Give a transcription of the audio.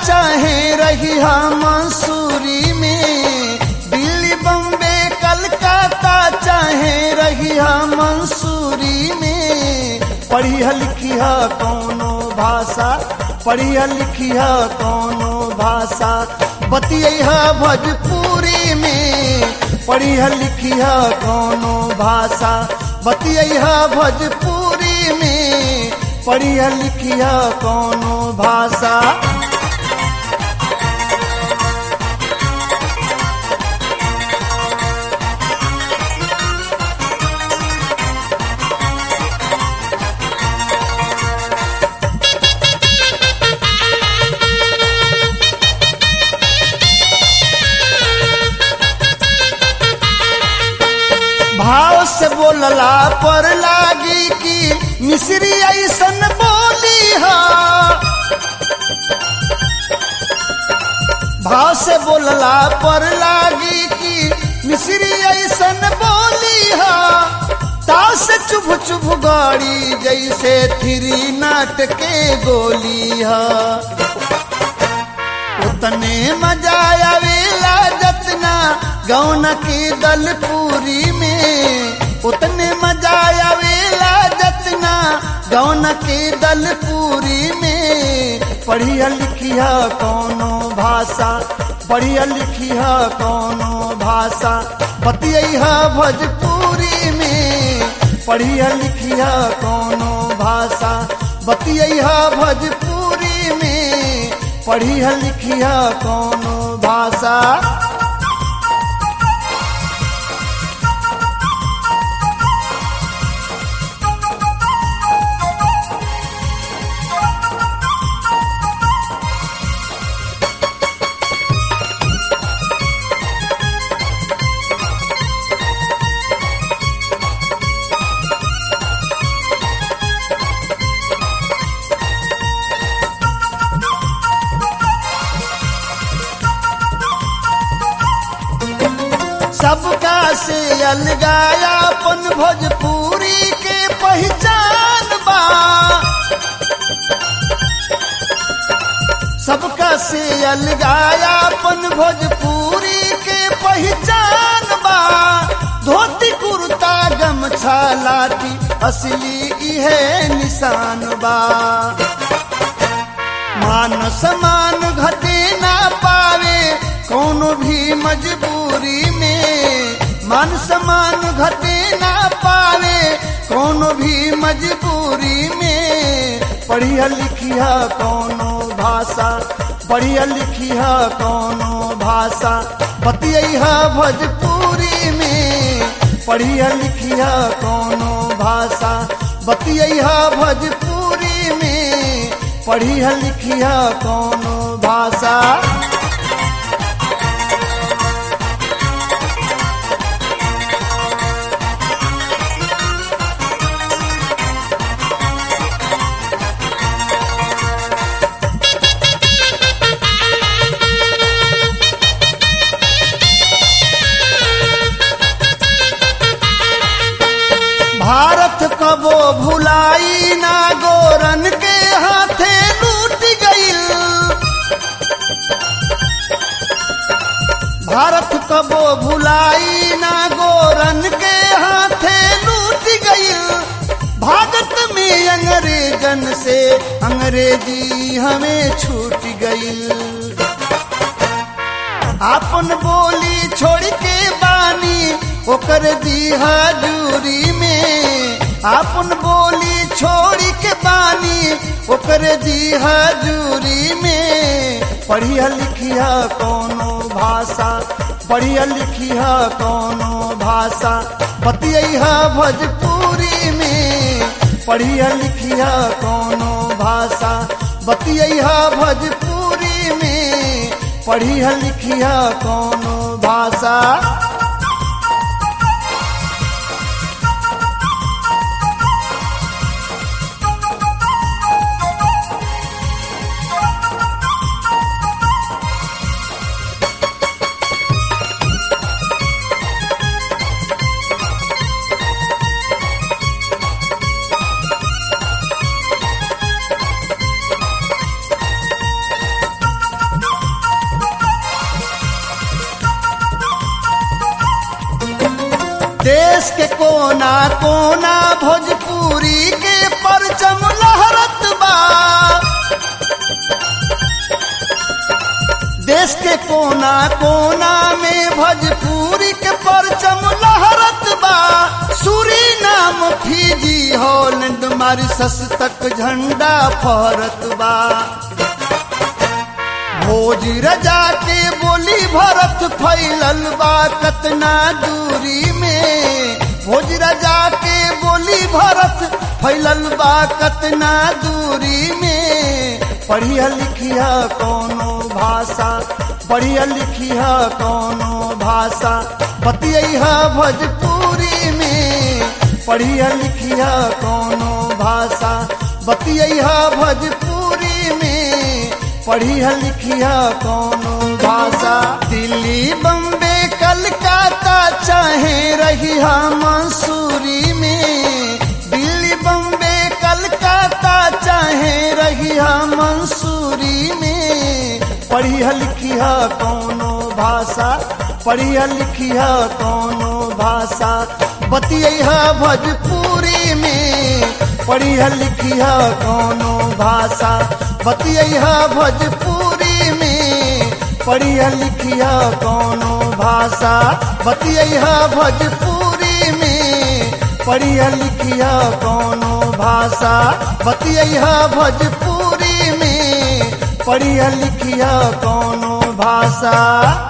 चाहे रही मंसूरी में, दिल्ली बम्बे कलकत्ता चाहे रही मंसूरी में, पढ़िया लिखिया कौनो भाषा, पढ़िया लिखिया कौनो भाषा, बतिया भोजपुरी में, पढ़िया लिखिया कौनो भाषा, बतिया भोजपुरी में, पढ़िया लिखिया कौनो भाषा। भाव से बोलला पर लागी कि मिस्री ऐसन बोली हा, भाव से बोलला पर लागी कि मिस्री ऐसन बोली हा, ताव से चुभ चुभ गाड़ी जैसे थ्री नाट के गोली हा, उतने मजा आवेला जतना गौन की दलपूरी में, उतने मजा आवेला जतना गौन की दलपूरी में, पढ़िया लिखिया कौनो भाषा, पढ़िया लिखिया कौनो भाषा, बतिया भोजपुरी में, पढ़िया लिखिया कौनो भाषा, बतिया भोजपुरी में, पढ़िया लिखिया कौनो भाषा। सबका से अलगाया अपन भोजपुरी के पहचान बा, सबका से अलगाया अपन भोजपुरी के पहचान बा, धोती कुर्ता गमछा लाठी असली इहे निशान बा, मान समान घटे ना पावे कौनो भी मजबूरी में, मान समान घटे ना पावे कौनो भी मजबूरी में, पढ़िया लिखिया कौनो भाषा, पढ़िया लिखिया कौनो भाषा, बतिया भोजपुरी में, पढ़िया लिखिया कौनो भाषा, बतिया भोजपुरी में, पढ़िया लिखिया कौनो भाषा। भारत कबो भुलाई ना गोरन के हाथे लूट गईल, भारत कबो भुलाई ना गोरन के हाथे लूट गईल, भारत में अंग्रेजन से अंग्रेजी हमें छूट गईल, आपन बोली छोड़ के बानी ओकर दी हजूरी में, आपन बोली छोड़ के बानी ओकर दी हजूरी में, पढ़िया लिखिया कौनो भाषा, पढ़िया लिखिया कौनो भाषा, बतिया भोजपुरी में, पढ़िया लिखिया कौनो भाषा, बतिया भोजपुरी में, पढ़िया लिखिया कौनो भाषा। के कोना कोना भोजपुरी के परचम लहरत बा। देश के कोना कोना में भोजपुरी के परचम लहरत बा। सूरीनाम फिजी हॉलैंड मॉरिशस तक झंडा फहरत बा। भोज रजा के बोली भरत फैलल बा कतना दूरी में। भोज रजा के बोली भरत फैलल बा कतना दूरी में। पढ़िया लिखिया कौनो भाषा, पढ़िया लिखिया कौनो भाषा, बतिया भोजपुरी में। पढ़िया लिखिया कौनो भाषा, बतिया भोजपुरी में। पढ़िया लिखिया कौनो भाषा। दिल्ली बम्बे कलकत्ता चाहे रहिया मंसूरी में। दिल्ली बम्बे कलकत्ता चाहे रहिया मंसूरी में। पढ़िया लिखिया कौनो भाषा, पढ़िया लिखिया कौनो भाषा, बतिया भोजपुरी में। पढ़िया लिखिया कौनो भाषा, बतिया भोजपुरी में। पढ़िया लिखिया कौनो भाषा, बतिया भोजपुरी में। पढ़िया लिखिया कौनो भाषा, बतिया भोजपुरी में। पढ़िया लिखिया कौनो भाषा।